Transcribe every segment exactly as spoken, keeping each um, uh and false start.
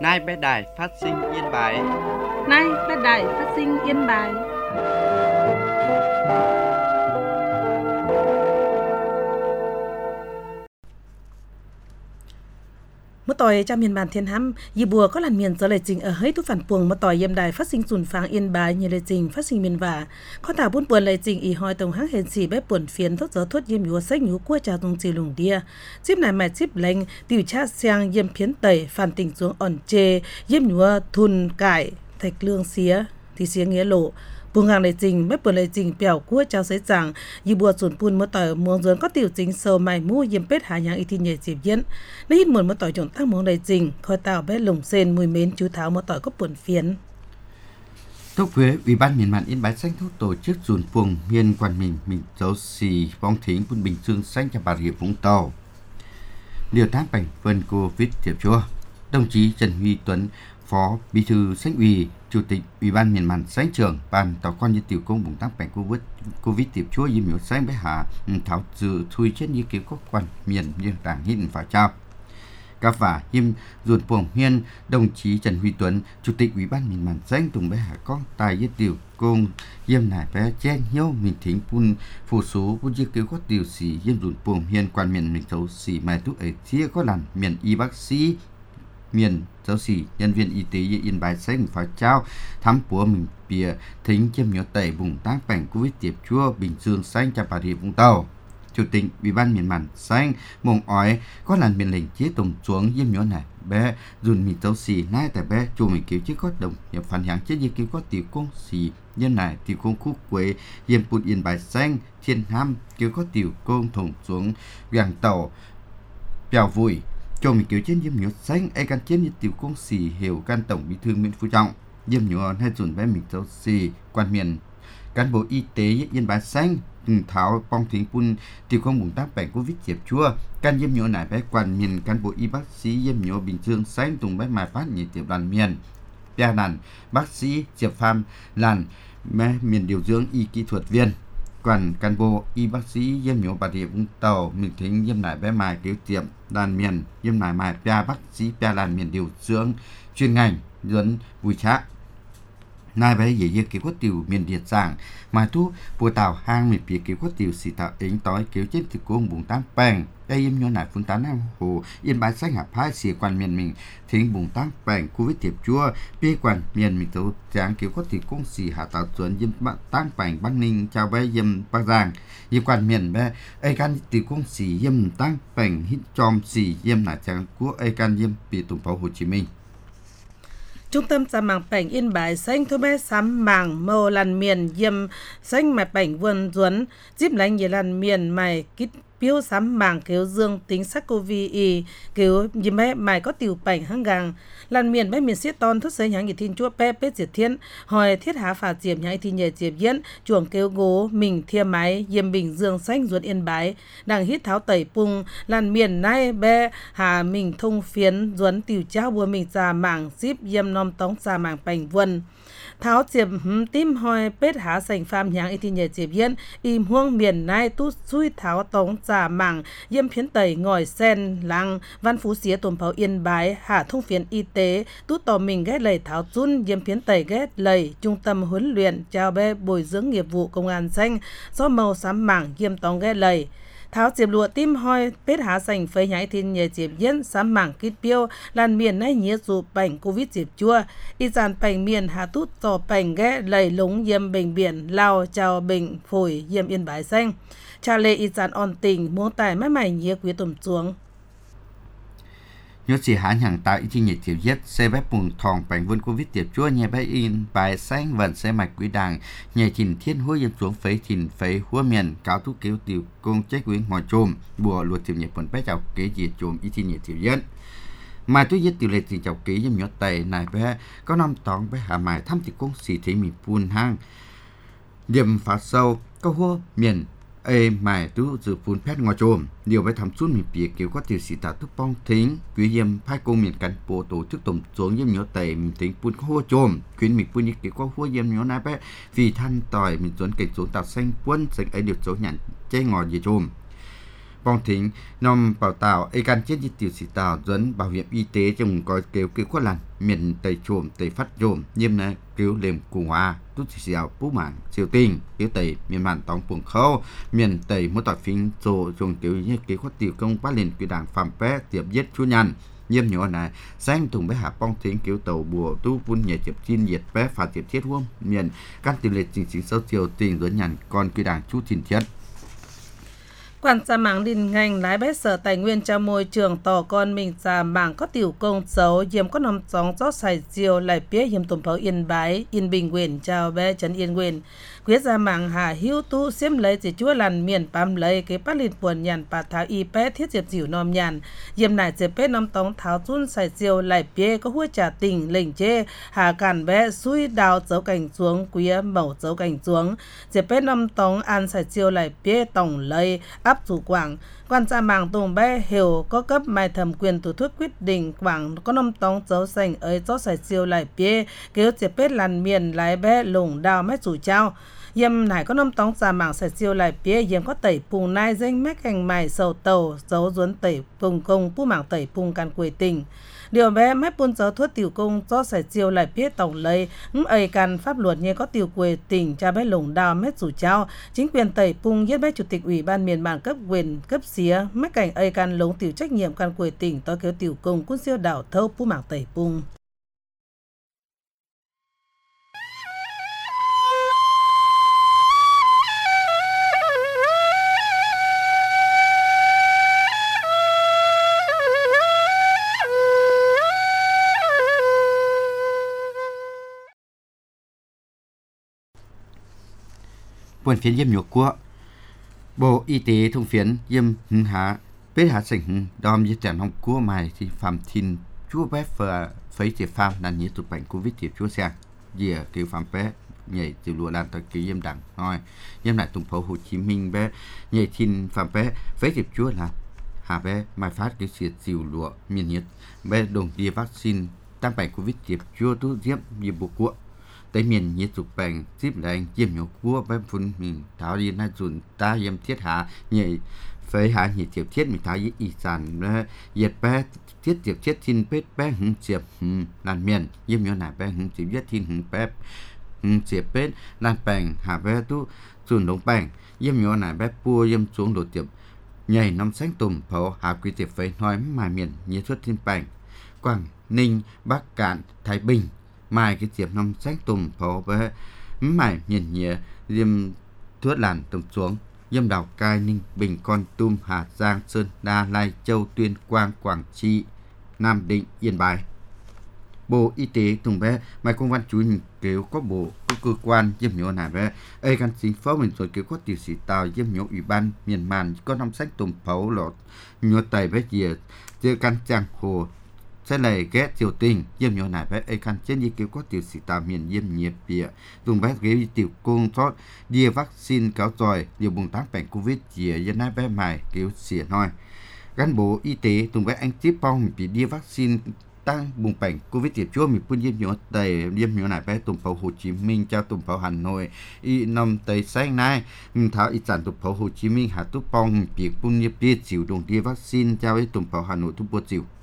Nay bé đài phát sinh Yên Bái. Nay bé đài phát sinh Yên Bái. Một tỏi trong miền bản thiên hăm, dì bùa có làn miền do lời trình ở hết thúc phản puồng một tỏi yêm đài phát sinh sùn pháng Yên Bái như lời trình phát sinh miền vả. Có thảo buôn buồn lời trình ý hoi tổng hắc hèn xì bếp buồn phiến thốt gió thốt yêm nhúa sách nhú cua trào tung trì lùng đia. Chip này mà chip lệnh tiểu cha sang yêm phiến tẩy phản tình xuống ổn chê yêm nhúa thun cải thạch lương xía thì xía nghĩa lộ. Buông hàng lời trình bếp buồn lời trình bèo cua trao sấy rằng dì bùa sùn pun một tỏi muông dốn có tiểu chính sâu mày mu yêm pết hạ nhang y thi nhẹ dịp diễn. Nếu hít muộn một tỏi trộn tăng muông lời trình khôi tàu bé lồng sen mùi mến chú tháo một tỏi có buồn phiến. Thúc Huế, Ủy ban miền Mạn Yên Bái xanh thuốc tổ chức dùn puồng miền quan mình mình dấu xì phong thính quân Bình Dương xanh cho Bà Rịa Vũng Tàu. Điều tháng bảy vân Covid tiệp chua. Đồng chí Trần Huy Tuấn, Phó Bí thư Xanh ủy, Chủ tịch Ủy ban miền Mạn Xanh trưởng ban tàu con như tiểu công bùng tăng bệnh Covid Covid tiệp chua yếm miếu xanh bé hạ thảo dự thui chết như kiểu quốc quan miền như đảng hít phải trao. Các và yếm dùn puồng miền đồng chí Trần Huy Tuấn, Chủ tịch Ủy ban miền Mạn Xanh tùng bé hạ con tài với tiểu công yếm nải bé chen nhau mình thính pun phù số pun như kiểu có tiểu sĩ yếm dùn puồng miền quan miền mình thấu sĩ mai thuốc ấy chia có làn miền y bác sĩ miền giáo sĩ nhân viên y tế Yên Bái xanh phải trao thăm của mình bìa thính chiêm nhớ tẩy bùng tác bệnh Covid tiệp chua Bình Dương xanh cho Bà Rịa Vũng Tàu. Chủ tịch Ủy ban miền Mạn Xanh mong ói có làn miền lệnh chế tổng xuống yếm nhớ này bé dùn mình giáo sĩ nay tại bé chủ mình cứu chứ có đồng nhập phản hạng chế như cứu có tiểu công sĩ nhân này tiểu công khúc quế yếm bụt Yên Bái xanh thiên ham cứu có tiểu công thủng xuống vàng tàu bèo vùi cho mình kiểu trên yếm nhớ xanh ai can trên như tiểu công sĩ hiểu can tổng bí thư Nguyễn Phú Trọng yếm nhớ hay dùn bé mình giáo sĩ quan miền cán bộ y tế Yên Bái xanh tháo phong thính pun tiểu công bùng tác bệnh Covid tiệp chua can yếm nhớ nải bé quan miền cán bộ y bác sĩ yếm nhớ Bình Dương xanh tùng bé mai phát nhị tiểu đoàn miền bia đàn bác sĩ Diệp Pham làn mẹ miền điều dưỡng y kỹ thuật viên quan cán bộ y bác sĩ yếm nhớ Bà Rịa Vũng Tàu mình thính yếm nải bé mai cứu tiệm đàn miền yếm nải mai bia bác sĩ bia đàn miền điều dưỡng chuyên ngành dẫn vui trá nay bé dễ dễ kiểu có tiểu miền điện giảng mà thu bùa tàu hang miền phía kiểu có tiểu xì tạo ính tối kiểu trên từ cung bùng tăng bèn đây im nhớ nải phun tán nam hồ Yên Bái xanh hạ phái xì quan miền mình thính bùng tăng bèn Covid tiệp chua bia quan miền mình tấu tráng kiểu có tiểu cung xì hạ tạo chuẩn yếm tăng bèn Bắc Ninh chào bé yếm Bắc Giang yếm quan miền bé ai can tiểu cung xì yếm tăng bèn hít chom xì yếm nải tráng của ai can yếm bị tùng phố Hồ Chí Minh. Trung tâm giảm mảng bệnh Yên Bái xanh thu bé sắm mảng màu làn miền yếm xanh mạch bệnh vườn duấn díp lánh như làn miền mày kít biếu sắm mảng kéo dương tính sắc covid kéo yếm bé mày có tiểu bệnh hăng gang làn miền bé miền siết ton thức xây nháng nghỉ thiên chua bé bết diệt thiên hỏi thiết há phạt diệp nháng thì nhẹ diệp diễn chuồng kéo gố mình thiêm máy yếm Bình Dương xanh ruột Yên Bái đang hít tháo tẩy pung làn miền nay bé hà mình thông phiến duấn tiểu trao bùa mình già mảng díp yếm nom tống già mảng bệnh vườn tháo diệp tim hoi bết há sành pham nháng thì nhẹ diệp diễn im huông miền nay tút xui tháo tống già mảng yếm phiến tẩy ngòi sen lăng văn phú xía tồn pháo Yên Bái hạ thông phiến y tế tút tỏ mình ghét lầy tháo chun yếm phiến tẩy ghét lầy trung tâm huấn luyện chào bé bồi dưỡng nghiệp vụ công an xanh do màu xám mảng yếm tóng ghét lầy tháo diệp lụa tim hoi bết há sành phơi nhái thiên nhẹ diệp diễn xám mảng kít piêu làn miền nay nhía dụ bệnh Covid diệp chua y dàn bệnh miền hà tút tỏ bệnh ghét lầy lúng yếm bệnh biển Lào chào bệnh phổi yếm Yên Bái xanh cha lệ y dàn on tình muốn tài máy mày nhía quý tùm xuống nhớ chỉ hãn hàng tạo ý chí nhiệt tiểu nhất xe bếp bùng thòng bệnh vân Covid tiệp chua nhẹ bé Yên Bái xanh vận xe mạch quý đảng nhẹ chỉnh thiên hối yếm xuống phế chỉnh phế hua miền cáo thúc kéo tiểu công trách quý ngồi trồm bùa luật tiểu nhiệt phần bé chào kế diệt trồm ý chí nhiệt tiểu nhất mà tôi giết tiểu lệ thì chào kế yếm nhớ tẩy này bé có năm tóng bé hà mài thăm thì công xì thế mình phun hang điểm phá sâu có hua miền ê mày tú dự phun phét ngồi trồm điều phải thăm xuống mình bịa kiểu có tiểu sĩ tạo thức bong thính quý yếm phái công miền cán bộ tổ chức tổng xuống yếm nhớ tẩy mình tính phun hua trồm khuyến mình phun như kiểu có hua yếm nhớ này bé vì than tỏi mình xuống cảnh xuống tạo xanh quân xanh ấy điều số nhận chơi ngồi gì trồm Bong thính nòm bảo tạo ai can chết dịch tiểu sĩ tạo dẫn bảo hiểm y tế trong coi kêu kêu quát làn miền tây trộm tây phát trộm nhiêm này cứu lềm cùng hòa tút chỉ xèo bú mảng siêu tinh cứu tây miền mạn tòng buồng khâu miền tây mua tỏi phím rồ dùng cứu như cứu quát tiểu công bát liền quy đảng phạm pé tiệp giết chú nhàn nhiêm nhỏ này sang thùng bé hạ bong thính cứu tàu bùa tu vun nhẹ chụp chiên nhiệt bé phá tiệp thiết huông miền các tỷ lệ chính chính sâu chiều tình dẫn nhàn còn quy đảng chú trình thiết. Quan gia mạng đình ngành lái bé sở tài nguyên cho môi trường tỏ con mình ra mạng có tiểu công xấu diêm có nằm sóng gió xài diều lại phía hiểm tùm pháo yên bái yên bình quyền chào bé trấn yên quyền quyết ra mạng hà hữu tu xiêm lấy chỉ chúa làn miền pam lấy cái phát lịch buồn nhàn bà tháo y bé thiết diệp dịu nòm nhàn diêm này chỉ bé nằm tóng tháo chun xài diều lại phía có hua trả tình lệnh chê hà cản bé xuôi đào dấu cảnh xuống quía mẩu dấu cảnh xuống chỉ bé nằm tóng an xài diều lại phía tổng lấy áp chủ quảng quan gia mạng tùng bé hiểu có cấp mai thẩm quyền tổ chức quyết định quảng có năm tóng dấu xanh ấy dấu xài siêu lại bia kêu chế bết làn miền lái bé lủng đào mét chủ trao yếm này có năm tóng gia mạng xài siêu lại bia yếm có tẩy phùng nai danh mét hành mài sầu tàu dấu duấn tẩy phùng công pu mạng tẩy phùng can quê tình điều bé mép buôn dấu thuốc tiểu công do xài siêu lại bia tổng lấy ngắm ấy can pháp luật như có tiểu quê tỉnh cha bé lủng đào mét chủ trao chính quyền tẩy phùng giết bé chủ tịch ủy ban miền bản cấp quyền cấp xía mắc cảnh ấy can lống tiểu trách nhiệm can quê tỉnh to kéo tiểu công quân siêu đảo thâu pu mạng tẩy phùng. Buồn phiến diêm nhục của Bộ Y tế thông phiến diêm hứng hạ bế hạ sỉnh đòm dưới tràn hông của mày thì phạm thìn chúa bé phở phấy chỉ phạm nàn nhí tụt bệnh Covid tiếp chúa sang dìa kêu phạm bé nhảy từ lùa đàn tới kêu diêm đẳng nói diêm lại tùng phố Hồ Chí Minh bé nhảy thìn phạm bé phấy tiếp chúa là hạ bé mai phát cái xịt dìu lùa miền nhiệt bé đồng đi vaccine tăng bệnh Covid tiếp chúa tu diêm diêm bộ của tới miền nhiệt dục bệnh tiếp lại diêm nhục của bé phun mình tháo đi na dùn ta diêm thiết hạ nhảy phơi hạ nhiệt tiếp thiết mình tháo y y sản nhiệt bé thiết tiếp thiết tin pết bé hứng chiệp làn miền diêm nhọ nải bé hứng chiệp viết tin hứng bé hứng chiệp pết làn bèn hạ bé tu dùn đống bèn diêm nhọ nải bé pua diêm xuống đổ tiệp nhảy năm sáng tùm phổ hạ quy tiệp phơi nói mà miền nhiệt xuất tin bèn Quảng Ninh Bắc Cạn Thái Bình mai cái tiệp năm sáng tùm phổ bé mải miền nhẹ diêm thuốc làn tùm xuống diêm Lào Cai Ninh Bình Con Tum Hà Giang Sơn Đa Lai Châu Tuyên Quang Quảng Trị Nam Định Yên Bái. Bộ Y tế tùng bé mai công văn chú hình kêu có bộ có cơ quan diêm nhổ nải bé ấy căn chính phó mình rồi kêu có tiểu sĩ tàu diêm nhổ ủy ban miền màn có năm sách tùng phấu lọt nhổ tay bé dìa chưa căn trang hồ sẽ này ghé triều tình diêm nhổ nải bé ấy căn trên như kêu có tiểu sĩ tàu miền diêm nhiệt bịa tùng bé ghé tiểu công thoát đi vaccine cáo tròi điều bùng tám bệnh Covid dìa dân nái bé mài kêu xỉa nói gắn bộ y tế tùng bé anh tiếp phong bị đi vaccine tăng bùng bệnh Covid tiếp chúa mình phun diêm nhổ tây diêm nhổ nải bé tùng pháo Hồ Chí Minh cho tùng pháo Hà Nội y năm tây sáng nay tháo y sản tùng pháo Hồ Chí Minh hà túc phong bị phun diêm bia chịu đồng đi vaccine cho với tùng pháo Hà Nội túc bua chịu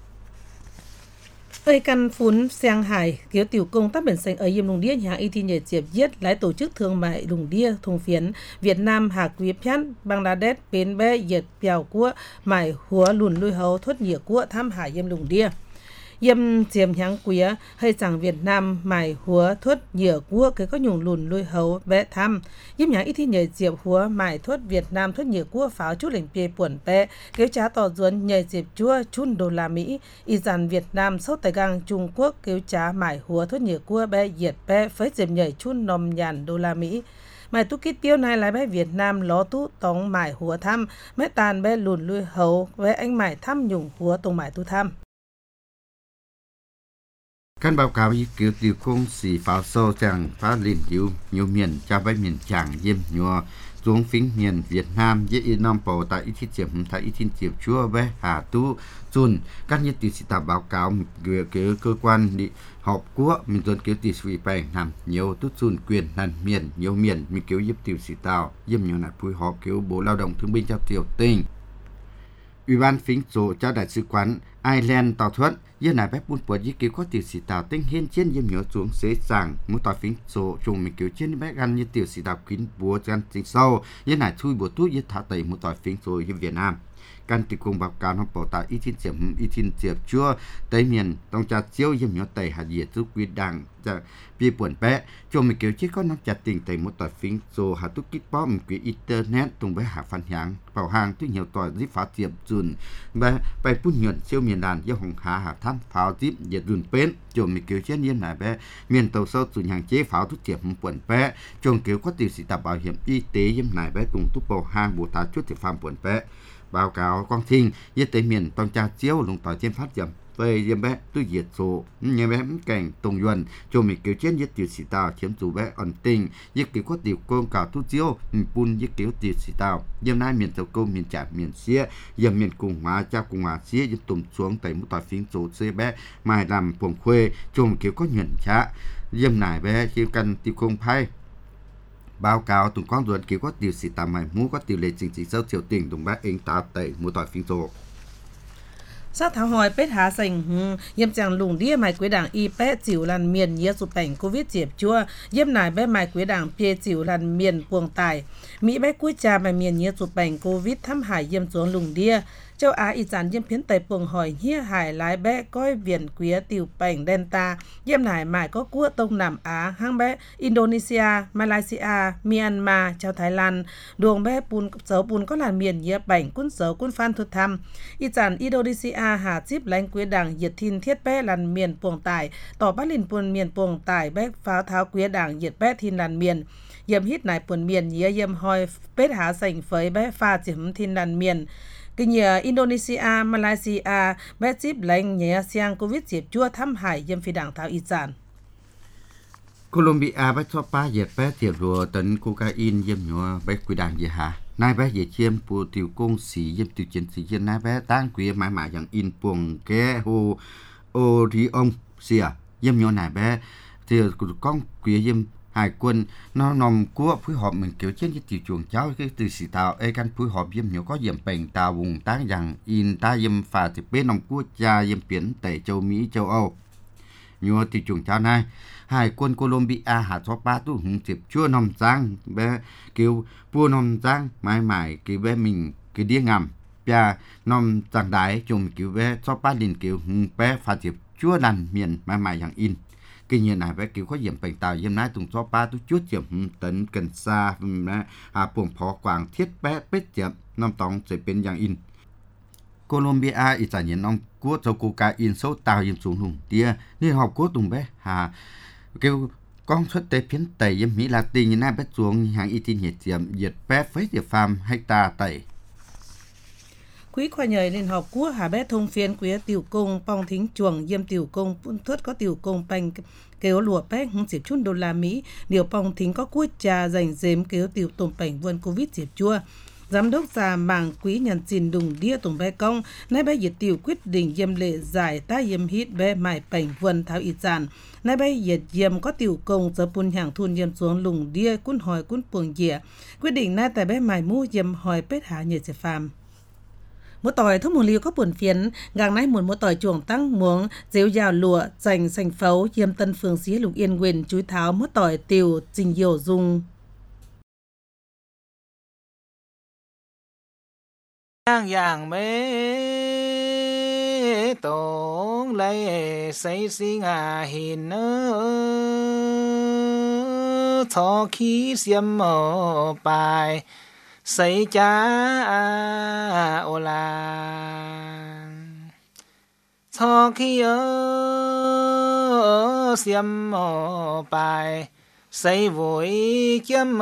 ơi căn phun Sang Hải kéo tiểu công tác biển xanh ở yêm lùng đĩa nhà y thi nhảy diệp giết lái tổ chức thương mại lùng đĩa thùng phiến Việt Nam Hà Quý Phián Bangladesh bên bé dệt bèo của mải húa lùn lui hấu thuất nhựa của tham hải yêm lùng đĩa yêm diệm nháng quía hay rằng Việt Nam mải húa thuất nhựa của cái có nhung lùn lui hấu bé tham yêm nháng y thi nhảy diệp húa mải thuất Việt Nam thuất nhựa của pháo chút lệnh bia buồn bé kéo trả tỏ duẩn nhảy diệp chúa chun đô la Mỹ y rằng Việt Nam sốt tài gang Trung Quốc kéo trả mải húa thuất nhựa của bé diệt bé phấy diệp nhảy chun nòm nhàn đô la Mỹ mày tu kít piêu này lại bé Việt Nam ló tu tống mải húa thăm mấy tàn bé lùn lui hấu bé anh mải thăm nhung húa tông mải tu thăm căn báo cáo ý kiến tiểu công sĩ pháo sâu chẳng phá liên hữu nhiều miền cho bay miền chẳng diêm nhua xuống phím miền Việt Nam với y năm bộ tại ít thiết chiếm tại ít thiết chiếm chúa bé hà tu chun các nhân tiểu sĩ tạo báo cáo gửi cái cơ quan đi họp của mình tuân kiểu tiểu sĩ bèn làm nhiều tốt chun quyền lần miền nhiều miền mình kiểu giúp tiểu sĩ tạo diêm nhua này phối họp kiểu bộ lao động thương binh cho tiểu tình Ủy ban phính số cho đại sứ quán Ireland tàu thuận giờ này bé buôn bùa kêu có tiểu sĩ tàu tinh hiên trên yếm nhớ xuống xế sàng muốn tỏi phính số chung mình kiểu trên bé gan như tiểu sĩ tàu kín bùa gan chính sau giờ này thui bùa túi giờ thả tẩy muốn tỏi phính số như Việt Nam căn từ cùng báo cáo họ bảo tại ít thiên diệp ít thiên diệp chua tây miền trong trà chiếu yếm nhớ tẩy hạt diệt giúp quy đảngจะปีป่วนแปะจงมีเกี่ยวที่ก็นอกจากติ่งแต่หมดต่อฟิงโซหาตุกิป้อมกีอินเทอร์เน็ตตรงไปหาฟันหางเป่าหางที่เหี่ยวต่อริฟ้าเจียบจุนไปไปปุ่นเงินเชี่ยวเมียนดานเยี่ยหงหาหาท่านฟ้าจิบเหยียดรุนเป็นจงมีเกี่ยวเช่นนี้ไหนแปะเมียนเตาเศร้าจุนหางเจ๊ฟ้าทุกเจียบป่วนแปะจงเกี่ยวก็ติดสิตาbảo hiểm y tếยี่ไหนแปะตรงทุกเป่าหางบูตาชุดที่ฟาร์มป่วนแปะbáo cáo quang thinhยี่tế miền tông trà chiếu lùng tỏi trên phát diệm về yếm bé tôi diệt số nhà bé cảnh tùng yuan cho mình kiểu chết nhất tiểu sĩ tàu chiếm chủ bé ẩn tình nhất kiểu có tiểu công cả thu chiếu pun nhất kiểu tiểu sĩ tàu yếm nay miền tàu công miền trả miền xía yếm miền cùng hóa cha cùng hóa xía yếm tùng xuống tại một tòa phiến số xe bé mai làm phồng khuê cho mình kiểu có nhận trả yếm này bé khi cần tiểu công phai báo cáo tùng quang ruột kiểu có tiểu sĩ tàu mày mua có tiểu lệ chính trị sâu triều tình tùng bé anh ta tại một tòa phiến số sát thảo hỏi bết há sành yếm chàng lùng đĩa mài quế đảng y bé chịu làn miền nhớ sụp cảnh covid diệp chua yếm nải bé mài quế đảng pê chịu làn miền buồng tài mỹ bé cuối trà mài miền nhớ sụp cảnh covid thăm hải yếm xuống lùng đĩa châu Á ý giản yếm phiến tây buồng hỏi hia hải lái bé coi viền quế tiểu cảnh delta yếm nải mài có cua tông Nam Á hang bé Indonesia Malaysia Myanmar châu Thái Lan đường bé bùn sấu bùn có làn miền nhớ cảnh quân sấu quân phan thuật thăm ý giản Indonesia hà chip lánh quế đảng diệt thiên thiết bé làn miền buồng tàiต่อบ้านลินปุ่นเมียนปวงตายแบกฟ้าเท้าเกวียด่างเหยียดแป้ทินลานเมียนเยี่ยมฮิตนายปุ่นเมียนเยี่ยเยี่ยมหอยเป็ดหาใส่เฟยแบกฟ้าจิ๋มทินลานเมียนกินเยี่ยอินโดนีเซียมาเลเซียแบกจิบแหลงเยี่ยเสียงโควิดเจ็บจั่วทำหายเยี่ยมฟีด่างเท้าอีจานโคลอมเบียไปชอบป้าเหยียดแป้เทียบรัวตันโคคาอินเยี่ยมหัวไปกุยด่างเยี่ยหานายแบเหยียดเชี่ยมปูติวกงสีเยี่ยมติวเจนสีเยี่ยมนายแบตั้งกุยหมายหมายอย่างอินปวงแกโฮโอริองเสียเยี่ยมหัวนายแบเทียกุก้องกุยเยี่ยมหายquân nó nằm của phối hợp mình kiểu trên cái tiểu chuồng cháu cái từ sĩ tàu ai căn phối hợp yếm nhiều có yếm bền tàu vùng tán rằng in ta yếm phà thì bên nằm của cha yếm biển tại châu Mỹ châu Âu nhiều tiểu chuồng cháu này hải quân Colombia hạ cho ba tu hùng tiệp chua nằm giang bé kiểu vua nằm giang mãi mãi kiểu bé mình cái đĩa ngầm bia nằm giang đái chung kiểu bé cho ba liền kiểu hùng bé phà tiệp chua đàn miền mãi mãi dạng in cái như này bé kiểu có yếm bền tàu yếm nái tung cho ba tu chút yếm tấn cần xa à buồng phò quảng thiết bé bết yếm nằm tòng sẽเป็นอย่างอินโคลอมเบียอีสานน้องกัวเจ้ากูกาอินโซตาวยิมสูงหนุ่มเดียนี่หอบกัวตุงเบ้หาเกี่ยวกองชุดเตเพียนไตยิมมีลาตินยังน่าเบ้จวงหางอีทินเหยียดเจียมเหยียดแป๊เฟสเดียฟาร์มให้ตาไต quý khoa nhảy lên học cua hà bé thông phiên quý tiểu công pong thính chuồng yếm tiểu công phun thuất có tiểu công banh kéo lụa bé không dịp chút đô la Mỹ điều pong thính có cua trà dành dếm kéo tiểu tùng bảnh vươn covid dịp chua giám đốc già mảng quý nhận xin đùng đĩa tùng bé công nay bé diệt tiểu quyết định yếm lệ giải ta yếm hít bé mải bảnh vươn tháo ít giàn nay bé diệt yếm có tiểu công giờ pun hàng thun yếm xuống lùng đĩa cún hỏi cún puồng dịa quyết định nay tại bé mải mu yếm hỏi bết hạ nhiệt chế phàm mỗi tỏi thuốc mùa liu có buồn phiến gang nái muôn mỗi tỏi chuồng tăng muống dếu giào lụa dành sành phấu yếm tân phường xí lục yên quyền chúi tháo mỗi tỏi tiều trình diều dung อย่างไม่ต้องเลยใส่สิงาหินเนอทอขี้เสียมหมอไปใส่จ้าโอลาทอขี้เออเสียมหมอไปใส่โวยเจียมเอ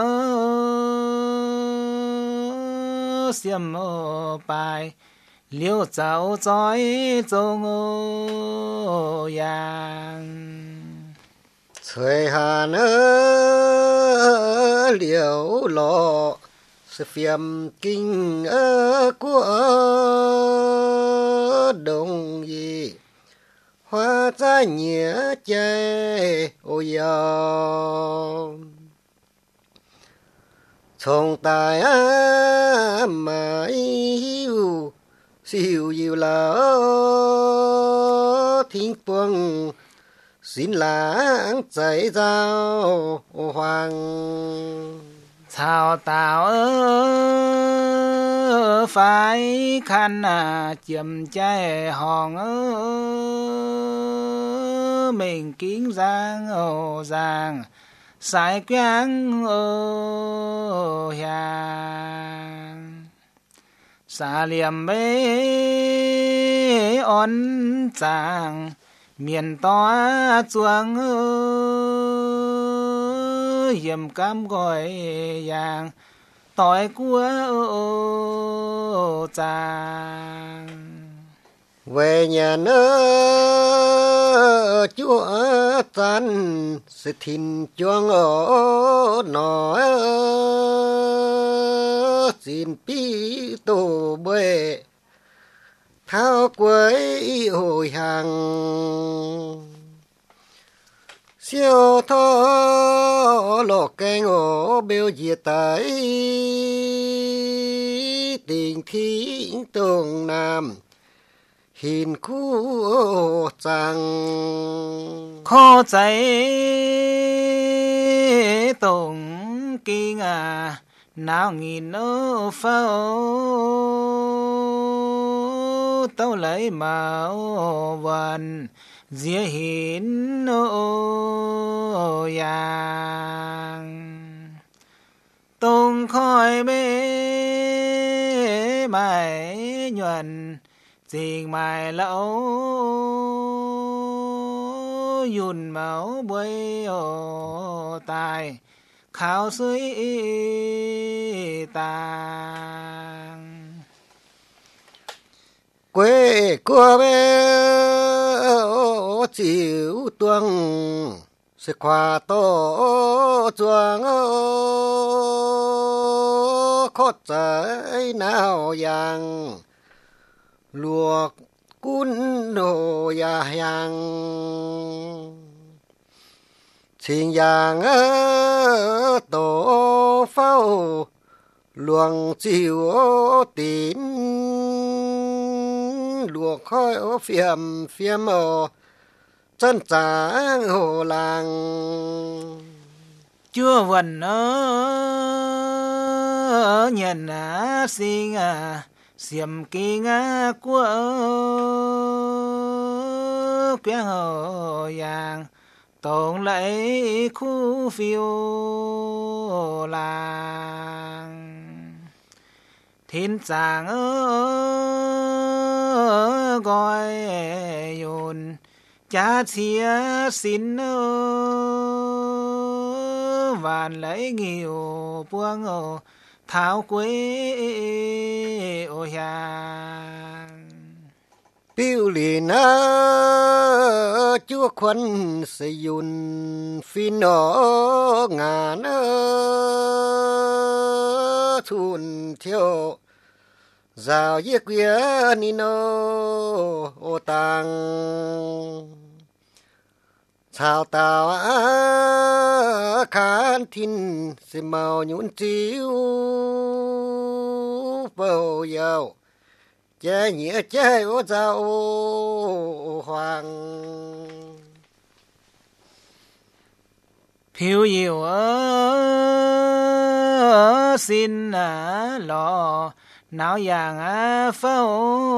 อเสียมอไปเลี้ยวเจ้าจอยจงโอยางสวยหาเนอเหลียวหล่อเสียมกิ่งเออกัวดงยีhoa trái nhẹ chê ôi ya trong tai mà yêu siêu yêu lỡ thiên phương xin lãng chạy giao hoàng thảo tạo ơ phải khăn à chìm cháy hòn ơ mình kiến giang ô giang sai quang ô hàng xa liềm bế ón chàng miền to chuông ơ hiểm cam gọi vàng tỏi cua ô chàng về nhà nữa chúa tan sẽ thìn chuông ở nó xin pi tổ bê thao quấy hồi hàng siêu thọ lọ canh ổ bêu diệt tới tình thi tường nam hình khu chẳng khó cháy tổng kinh à nào nghìn ô phao tao lấy màu vần dĩa hiến ô yang tung khói bế mày nhuận tình mày lẩu yun máu bơi ô tài khao suy tàng quê của bé chịu tuông sẽ qua to chuông khó trái nào yang luộc cún đồ ya yang xin yang tổ phao luồng chiều tín luộc khói phiềm phiềm ở chân tráng hồ làng chưa vần ơ nhận á xin à xiêm kinh á của quê hồ yang tổng lấy khu phiêu làng thiên giang ơ gọi yồn cha chia xin ơ vạn lấy nhiều buông ơ tháo quê ô hàng tiêu lìn á chúa khuân sẽ yun phin ở ngàn ơ thun theo rào giết quía nino ô tàng chào tàu á khán thìn sẽ màu nhún chiếu bầu dầu chế nhĩa chế ô dạo hoàng phiêu diệu ơ xin à lò nào dạng á phao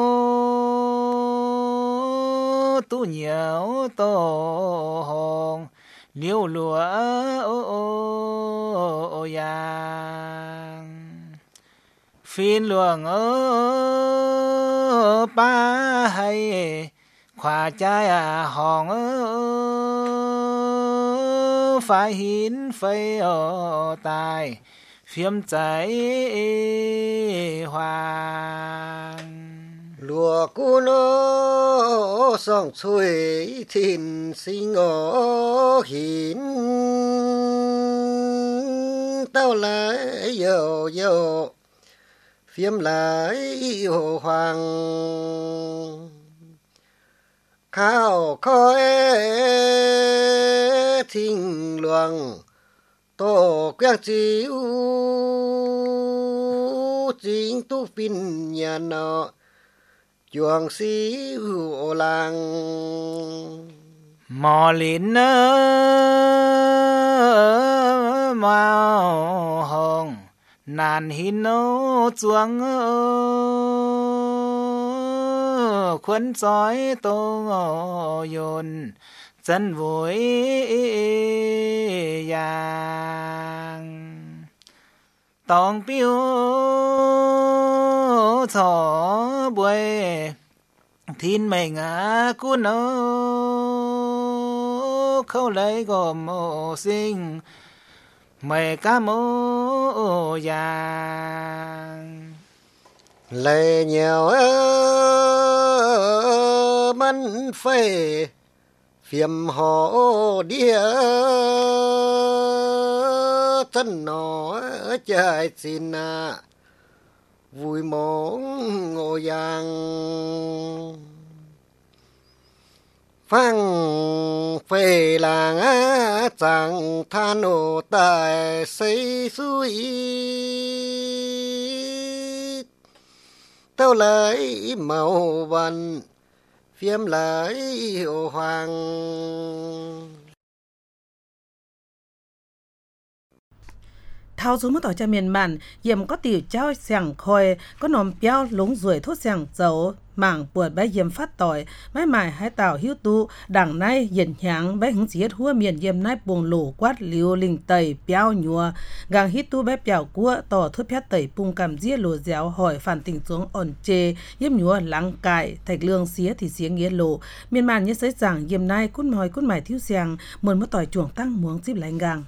tu nhiều tổ hồng liêu lúa ô ô yang phiên luồng ơ ba hay khoa trái à hòn ơ phải hiến phây ở tài phiếm cháy hoàng lùa cu nó song xuôi thìn sinh ở hiến tao lại dầu dầu phiếm lại hồ hoàng khao khói thình luồng tổ quang chiếu chính tu pin nhà nọ chuồng xí hữu làng mò lín màu hồng nàn hin nô chuông khuân sói tô yồn chân vui yang tòng piu thọ bùi thiên mệnh á cú nô khâu lấy gồm mô sinh mày cá mô yang lệ nhiều mắn phê phiếm họ đĩa chân nó chạy xin à vui mong ngồi yang phăng phê làng á chẳng than ổ tài xây suy tao lấy màu vằn phiếm lấy hồ hoàng thao xuống mất tỏi cho miền bản yểm có tiểu trao sảng khôi có nòm béo lúng ruồi thốt sảng dấu mảng buồn bé yểm phát tỏi mái mải hai tàu hiếu tu đằng nay yển nháng bé hứng giết hua miền yểm nay buồn lổ quát liu linh tẩy béo nhua gang hít tu bé béo cua tỏ thốt phét tẩy bung cầm giết lồ dẻo hỏi phản tình xuống ổn chê yểm nhua lắng cài thạch lương xía thì xía nghĩa lộ miền bản như sấy giảng yểm nay cút mòi cút mải thiếu sàng muốn mất tỏi chuồng tăng muống xíp lánh gang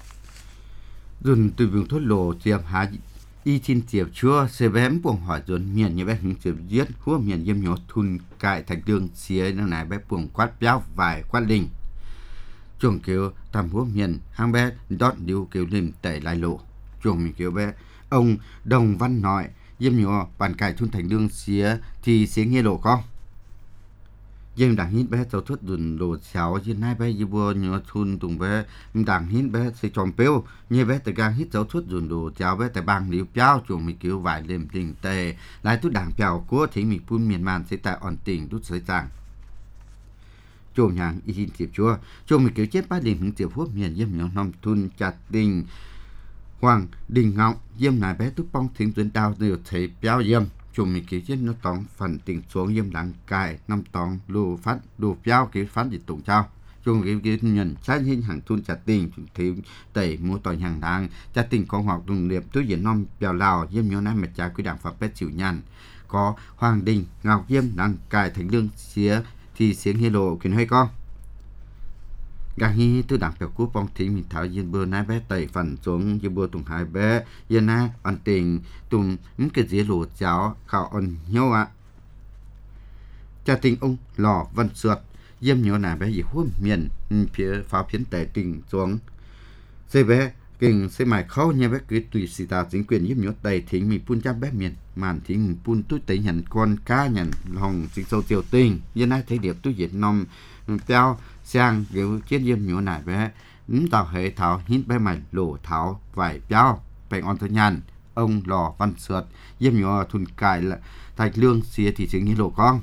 dùn từ vùng thốt lộ chiếm hạ y chín chiếm chúa xe bém buông hỏi dùn miền như bé hứng chiếm giết hua miền yếm nhó thun cài thạch đường xía năng này bé buông quát béo vài quát linh chuồng kêu tầm hua miền hang bé đót điêu kêu lim tẩy lại lộ chuồng mình kêu bé ông đồng văn nội yếm nhó bàn cài thun thành đường xía thì xía nghe lộ không nhưng đảng hít bé cháu thuốc dùn đồ xéo trên hai bé như bùa nhớ thun tùng bé đảng hít bé sẽ tròn péo như bé tại gang hít cháu thuốc dùn đồ xéo bé tại bang liu piao chuồng mình kêu vài liềm tình tề lại tu đảng piao của thì mình phun miền man sẽ tại ổn tình đút sấy giang chuồng hàng y hin tiệp chúa chuồng mình kêu chết ba điểm hứng tiệp hút miền yếm nhớ năm thun chặt đình hoàng đình ngọc yếm này bé tu bong thính tuyến đào đều thấy piao yếm chúng mình kêu chết nó tòng phần tình xuống yếm đắng cài năm tòng lù phát lù piao kêu phát dịch tụng trao chúng kêu kêu nhận trái hình hàng thun chặt tình chúng thiếu tẩy mua tỏi hàng đàng chặt tình con học đồng liệp túi diễn nom bèo lào yếm nhớ nay mệt trái quy đảng pháp bét chịu nhàn có hoàng đình ngọc yếm đắng cài thành lương xía thì xiếng hê lộ quyền hay con gang hi tu đảng bèo cú bong thính mình tháo yên bơ nai bé tẩy phần xuống yên bơ tùng hai bé yên na ổn tình tùng những cái gì lụt cháo khảo ổn nhau ạ cha tình ông lò văn sượt yếm nhớ nà bé gì huống miền phía pháo phiến tẩy tình xuống xây bé kinh xây mài khâu nha bé cứ tùy xì tà chính quyền yếm nhớ tẩy thính mình phun cha bé miền màn thính mình phun túi tẩy nhận con cá nhận lòng chính sâu tiêu tình yên na thấy điệp túi việt nom teo sang kiểu chết yếm nhớ nà bé ứng tàu hệ thảo hít bé mày lỗ thảo vải béo bèn on thôi nhàn ông lò văn sượt yếm nhớ thun cài là thạch lương xía thì chính như lộ con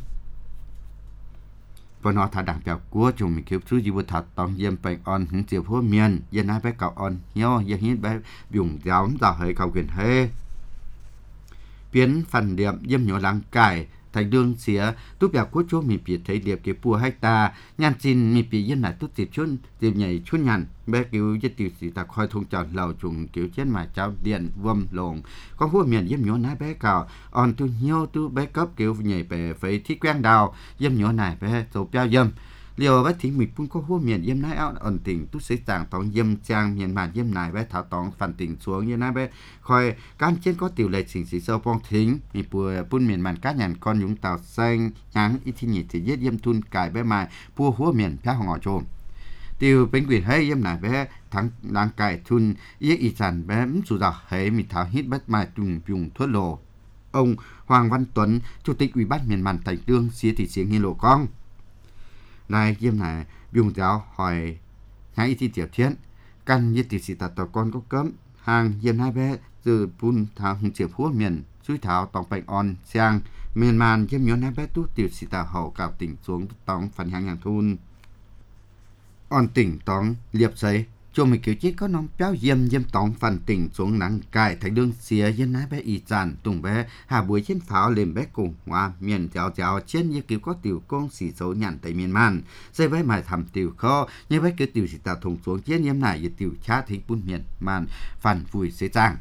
và nó thả đảng bèo của chúng mình kêu chú gì vừa thả tòng yếm bèn on hứng chiều phố miền yên ai bé cào on nhau yếm hít bé dùng giáo tàu hệ cầu quyền hê biến phần điểm yếm nhớ lắng cài thành đường xía túp bèo của chú mình bị thấy điệp cái pua hai ta nhàn xin mình bị yên lại tút tiệp chun tiệp nhảy chun nhàn bé cứu giết tiệp sĩ ta khoi thông tròn lầu trùng cứu chết mà cháu điện vâm lồng có hua miền yếm nhớ nái bé cào on tu nhiêu tu bé cấp cứu nhảy về phải thi quen đào yếm nhớ này bé dầu béo yếm liều bé thính mình cũng có hua miền yếm nái áo ổn tình tu sẽ tàng tòng yếm trang miền màn yếm này bé tháo tòng phần tình xuống như nái bé khoi cam trên có tiểu lệ chỉnh sĩ sâu bong thính mi pua pun miền màn cá nhàn con nhúng tàu xanh nháng ít thi nhị thì giết yếm thun cài bé mài pua hua miền phá ngõ trôm tiêu bánh quyền hay yếm này bé thắng đang cài thun yết y sản bé sù dọc hay mi tháo hít bất mài trùng trùng thuốc lồ ông Hoàng Văn Tuấn chủ tịch ủy ban miền màn thành tương xía thị xiếng hi lộ con này yếm này dùng giáo hỏi hãy thi tiểu thiên căn như tỷ sĩ tạt tàu con có cấm hàng yếm hai bé dự bún thảo hùng chiệp húa miền suy thảo tòng bạch on xiang miền màn chiếm nhón hai bé tú tiểu sĩ tà hậu cào tỉnh xuống tòng phần hàng hàng thun on tỉnh tòng liệp giấy cho mình kiểu chí có nông béo diêm diêm tòng phần tỉnh xuống nắng cài thành đường xìa dân nái bé y tràn tùng bé hà buổi trên pháo lên bé cùng hoa miền chào chào trên như kiểu có tiểu công xỉ số nhận tại miền man dây bé mài thầm tiểu kho như bé kiểu tiểu sĩ tà thùng xuống trên nhiễm này như tiểu chá thích bún miền man phần vui xế trang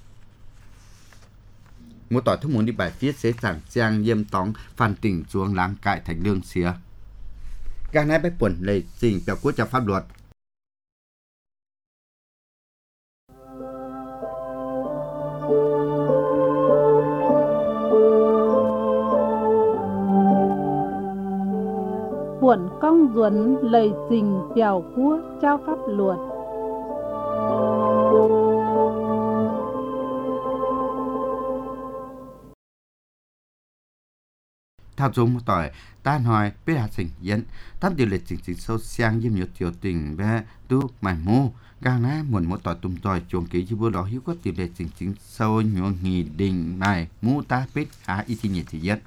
một tỏi thức muốn đi bài viết sẽ giảng trang diêm tóng phần tỉnh xuống láng cài thành đường xìa các nái bé quần lệ trình biểu quốc cho pháp luật Buồn công duẩn lời trình biểu quốc trao pháp luật. thao dung một tỏi ta nói biết hạt sinh dẫn tam điều lệ chính chính sâu sang diêm nhiều tiểu tình bé tu mải mô gang ná muốn một tỏi tùm tỏi chuồng kỹ chứ bữa đó hiếu có điều lệ chính chính sâu nhuộm nghỉ đình mải mô ta biết há y thi nhiệt thì dẫn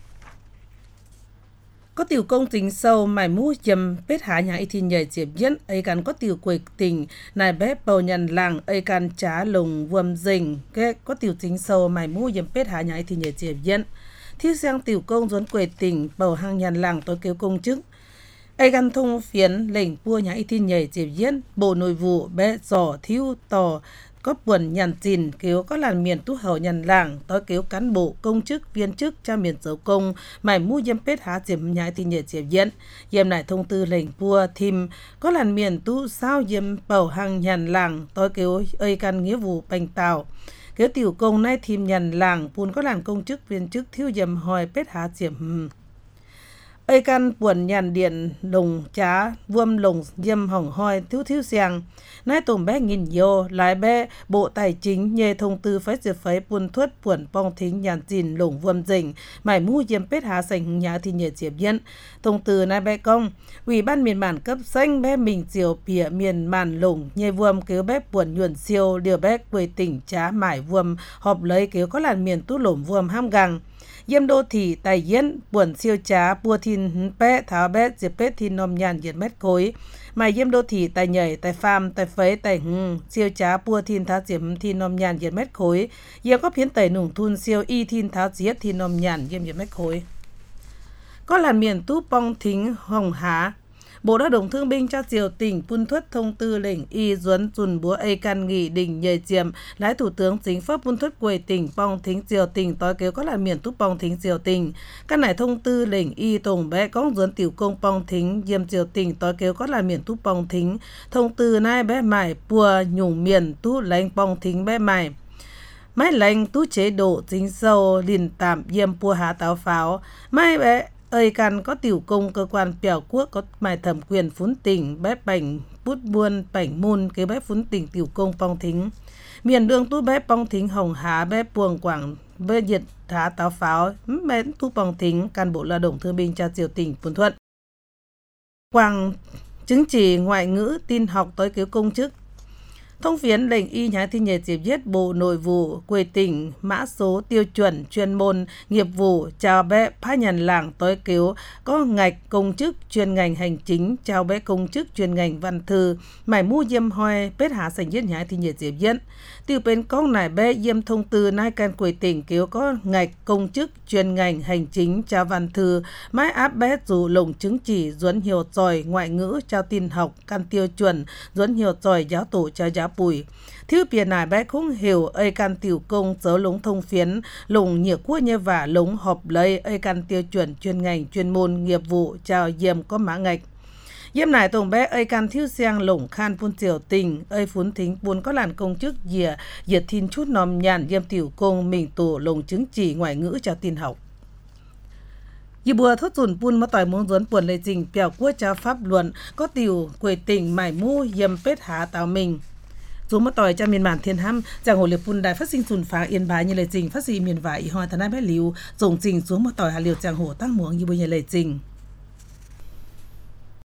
có tiểu công tình sâu mải mũ chầm bết hạ nhà y thi nhảy diệp dẫn ấy cần có tiểu quầy tình này bé bầu nhận làng ấy cần trả lùng vuông dình cái có tiểu chính sâu mải mũ chầm bết hạ nhà y thi nhảy diệp dẫn thiếu sang tiểu công dốn quầy tình bầu hàng nhàn làng tôi kêu công chức ấy cần thông phiến lệnh vua nhà y thi nhảy diệp dẫn bộ nội vụ bé giỏ thiếu tò có buồn nhàn chìn kêu có làn miền tú hậu nhàn làng tối kêu cán bộ công chức viên chức cha miền dấu công mải mu dêm pết há diệm nhái thì nhẹ diệm diễn diệm lại thông tư lệnh vua thìm có làn miền tú sao diệm bầu hàng nhàn làng tối kêu ơi căn nghĩa vụ bành tàu kêu tiểu công nay thìm nhàn làng buồn có làn công chức viên chức thiếu diệm hỏi pết há diệm ơi căn buồn nhàn điện lồng chá vuông lồng diêm hỏng hoi thiếu thiếu xiang nay tùng bé nghìn vô lái bé bộ tài chính nhê thông tư phái diệp phái buôn thuất buồn bong thính nhàn chìn lồng vuông dình mải mu diêm pết há sành nhà thì nhẹ diệp nhân thông tư nay bé công ủy ban miền bản cấp xanh bé mình chiều pìa miền màn lồng nhê vuông kêu bé buồn nhuận siêu điều bé quê tỉnh chá mải vuông họp lấy kêu có làn miền tú lồng vuông ham găng diêm đô thị tài diễn buồn siêu trá bua thiên bé tháo bé diệp pết thì nôm nhàn diệt mét khối mày diêm đô thị tài nhảy tài farm tài phế tài hưng siêu trá bua thiên tháo diệp thì nôm nhàn diệt mét khối diêm có phiến tẩy nùng thun siêu y thiên tháo diệt thì nôm nhàn diêm diệt mét khối có làn miền tú bong thính hồng há Bộ Lao động Thương binh cho triều tỉnh phun thuất thông tư lệnh y duấn dùn búa ây căn nghị đình nhờ chiếm lái thủ tướng chính pháp phun thuất quầy tỉnh bong thính triều tỉnh tối kêu có là miền túc bong thính triều tỉnh căn này thông tư lệnh y tổng bé có duấn tiểu công bong thính diêm triều tỉnh tối kêu có là miền túc bong thính thông tư nai bé mải pua nhung miền tú lãnh bong thính bé mải máy lãnh tú chế độ chính sâu liền tạm diêm pua hạ táo pháo máy bé ơi căn có tiểu công cơ quan biểu quốc có bài thẩm quyền phún tỉnh bé bảnh bút buôn bảnh môn kế bé phún tỉnh tiểu công bong thính miền đường tú bé bong thính hồng há bé puồng quảng bé nhiệt thá táo pháo bé tú bong thính can bộ lao động thương binh tra triều tỉnh phun thuận quảng chứng chỉ ngoại ngữ tin học tới cứu công chức thông phiến lệnh y nhái thi nhề diệp viết bộ nội vụ quê tỉnh mã số tiêu chuẩn chuyên môn nghiệp vụ chào bé phá nhàn làng tối cứu có ngạch công chức chuyên ngành hành chính chào bé công chức chuyên ngành văn thư mải mu diêm hoi bết hạ sành viết nhái thi nhề diệp viết tiêu bên con này bé diêm thông tư nai can quê tỉnh cứu có ngạch công chức chuyên ngành hành chính chào văn thư mái áp bé dù lồng chứng chỉ duẫn hiểu giỏi ngoại ngữ chào tin học can tiêu chuẩn duẫn hiểu giỏi giáo tổ chào giáo bùi thiếu biển này bé cũng hiểu ơi can tiểu công dấu lống thông phiến lùng nhiều quốc như vả lống họp lấy ơi can tiêu chuẩn chuyên ngành chuyên môn nghiệp vụ chào diêm có mã ngạch diêm này tổng bé ơi can thiếu xiang lủng khan phun triều tình ơi phun thính buôn có làn công chức dìa diệt thiên chút nòm nhàn diêm tiểu công mình tổ lồng chứng chỉ ngoại ngữ chào tin học Dì bùa thốt dùn bùn mà tỏi muốn duấn buồn lệ trình bèo quốc cho pháp luận có tiểu quê tỉnh mải mu diêm pết há tào mình dù mà tỏi cho miền bản thiên hăm chẳng hồ liệp bùn đài phát sinh sùn phá yên bái như lệ trình phát sinh miền vải y hoi thần ai bé liu dùng trình xuống mà tỏi hà liều chẳng hồ tăng muống như bây giờ lệ trình